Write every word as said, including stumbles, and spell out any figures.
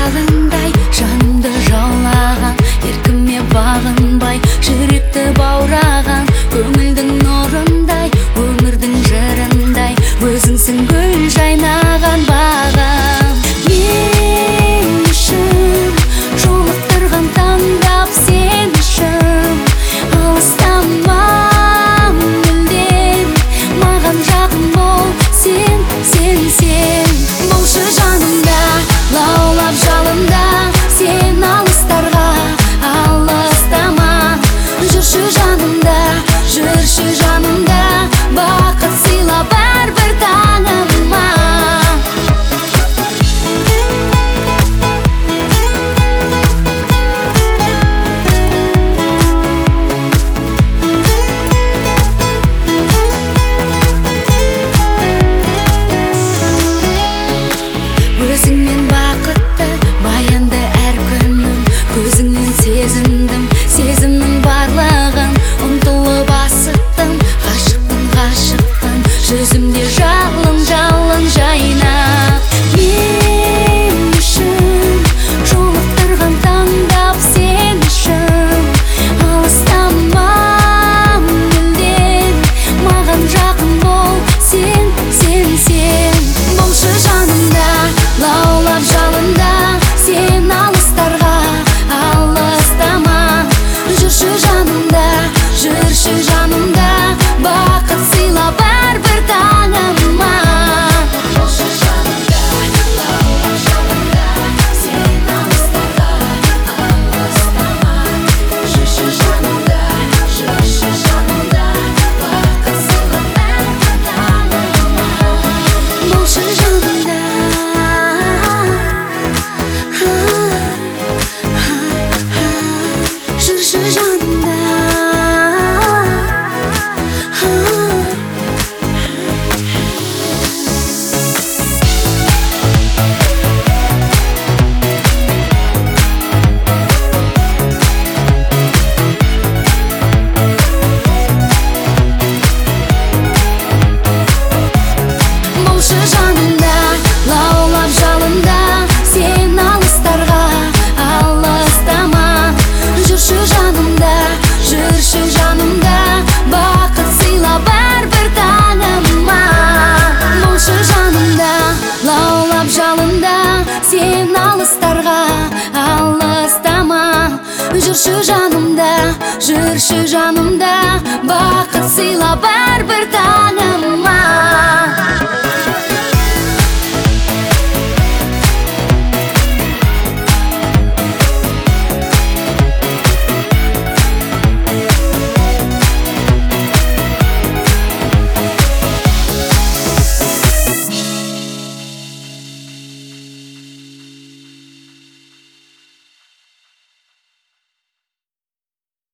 жалындай жанымды жаулаған, еркіме бағынбай жүректі баураған, көңілдің нұрындай, өмірдің жырындай, өзіңсің гүл жайнаған бағым. Мен үшін жолықтырған таңдап сен үшін, алыстама мүлдем, маған жақын бол сен, сен, сен. Болшы жанымда, лаулап жалында, сен алыстарға алыстама. Жүрші жанымда, жүрші жанымда, бақыт сыйла бәрбір таңыма. Өзіңмен бақытты баянды әр күнім, көзіңнен сезіндім сезімнің барлығын, ұмтылып асықтым, ғашықпын, ғашықпын, жүзімде жалын, жалын жайнап. Мен үшін жолықтырған таңдап сен үшін, алыстама мүлдем, маған жақын бол сен, сен, сен. Болшы жанымда, лаулап жалында, сен алыстарға алыстама. Жүрші жанымда, жүрші жанымда, бақыт сыйла бәрбір таңыма. Болшы жанымда, лаулап жалында, сен алыстарға алыстама. Жүрші жанымда, жүрші жанымда, бақыт сыйла бәрбір таңыма. Болшы жанымда, жүрші жанымда. Болшы жанымда, лаулап жалында, сен алыстарға алыстама. Жүрші жанымда, жүрші жанымда, бақыт сыйла бәрбір таңыма. Болшы жанымда, лаулап жалында, сен алыстарға алыстама. Жүрші жанымда.